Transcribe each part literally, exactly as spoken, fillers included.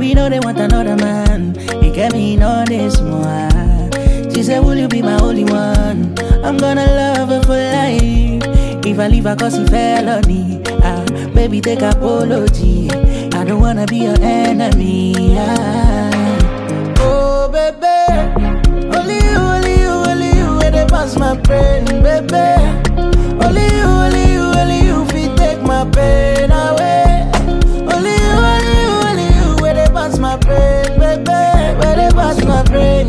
baby know they want another man. He get me know this more. She said, will you be my only one? I'm gonna love her for life. If I leave her cause he felony, ah, baby take apology. I don't wanna be your enemy, ah. Oh baby, only you, only you, only you, where they pass my pain, baby. Only you, only you, only you, fit take my pain away. Only you, only you, only you, where they pass my pain, baby. Where they pass my pain,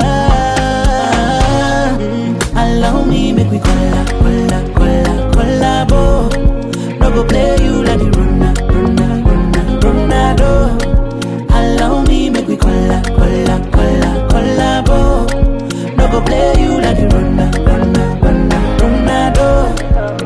ah. mm, Allow me, make we colla, colla, colla, collabo. No go play you like the runner, runner, runner, Ronaldo. Allow me, make we colla, colla, colla, collabo. No go play you like the runner, runner, runner, Ronaldo.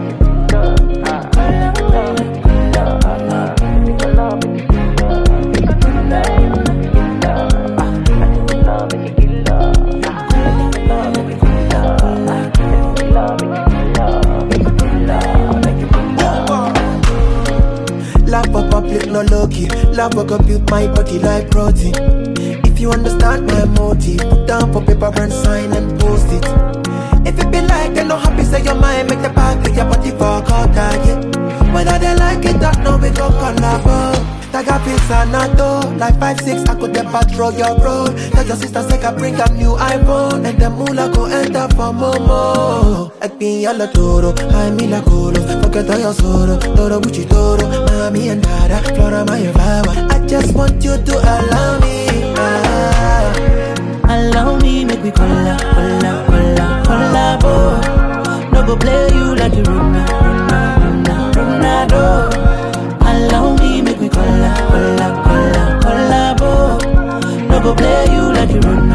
Love for public, no low-key. Love for compute my body like protein. If you understand my motive, put down for paper and sign and post it. If it be like they no happy, say your mind, make the back of your body fuck out, yeah. Whether they like it or not, we go collabo. Tag a piece and not though. Like five six, I could get patrol your road. Tell your sister say I bring a new iPhone. And the moolah go enter for Momo. Ek me yalla toro, I me la colo. Forget all your sorrow, toro buchi toro. Mami and dada, flora my flower. I just want you to allow me, ah. Allow me, make we colla, colla, colla, collabo. No go play you like the runner, runner, runner, Ronaldo. Allow me, make we colla, colla, colla, collabo. No go play you like the runner.